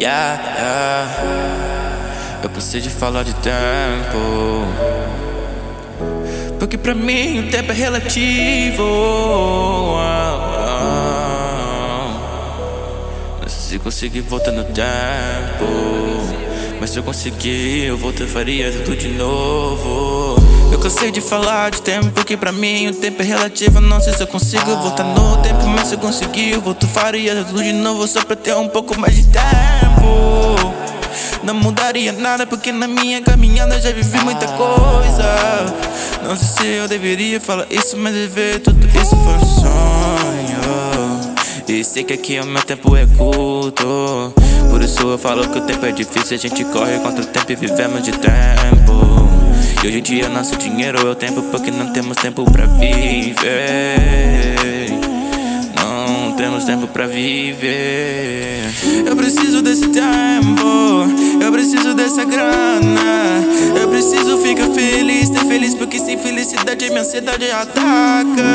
Yeah, yeah. Eu preciso de falar de tempo, porque pra mim o tempo é relativo. Não sei se consegui voltar no tempo, mas se eu conseguir, eu faria tudo de novo. Eu cansei de falar de tempo, porque pra mim o tempo é relativo. Não sei se eu consigo voltar no tempo, mas se eu conseguir, eu faria tudo de novo, só pra ter um pouco mais de tempo. Não mudaria nada, porque na minha caminhada já vivi muita coisa. Não sei se eu deveria falar isso, mas viver tudo isso foi um sonho. E sei que aqui o meu tempo é curto, por isso eu falo que o tempo é difícil. A gente corre contra o tempo e vivemos de tempo. E hoje em dia nosso dinheiro é o tempo, porque não temos tempo pra viver. Não temos tempo pra viver. Eu preciso desse tempo, eu preciso dessa grana. Eu preciso ficar feliz, ter feliz, porque sem felicidade minha ansiedade ataca.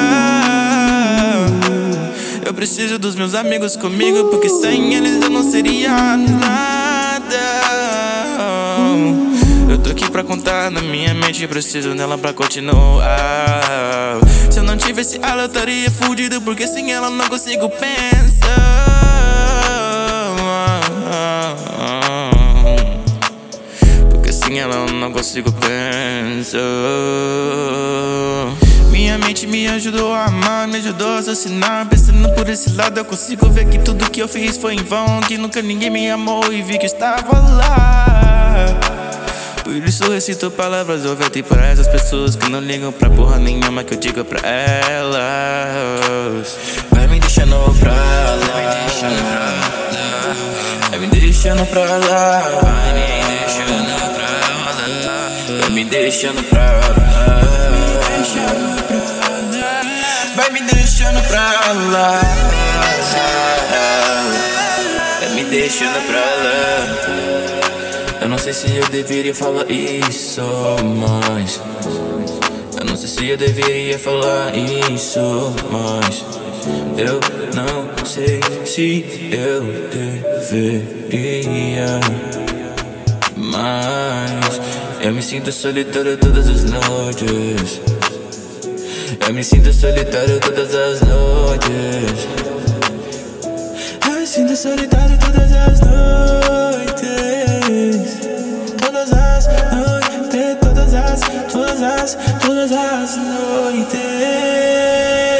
Eu preciso dos meus amigos comigo, porque sem eles eu não seria nada. Eu tô aqui pra contar na minha mente, preciso dela pra continuar. Se eu não tivesse ela eu estaria fudido, porque sem ela eu não consigo pensar. Porque sem ela eu não consigo pensar. Minha mente me ajudou a amar, me ajudou a assassinar. Pensando por esse lado eu consigo ver que tudo que eu fiz foi em vão, que nunca ninguém me amou e vi que eu estava lá. Por isso eu recito palavras ouvidas para essas pessoas que não ligam pra porra nenhuma que eu digo pra elas. Vai me deixando pra lá, vai me deixando pra lá, vai me deixando pra lá, vai me deixando pra lá, vai me deixando pra lá, vai me deixando pra lá. Eu não sei se eu deveria falar isso, mas eu não sei se eu deveria falar isso, mas eu não sei se eu deveria. Mas eu me sinto solitário todas as noites. Eu me sinto solitário todas as noites. Eu me sinto solitário todas as noites. Todas as noites, todas as noites.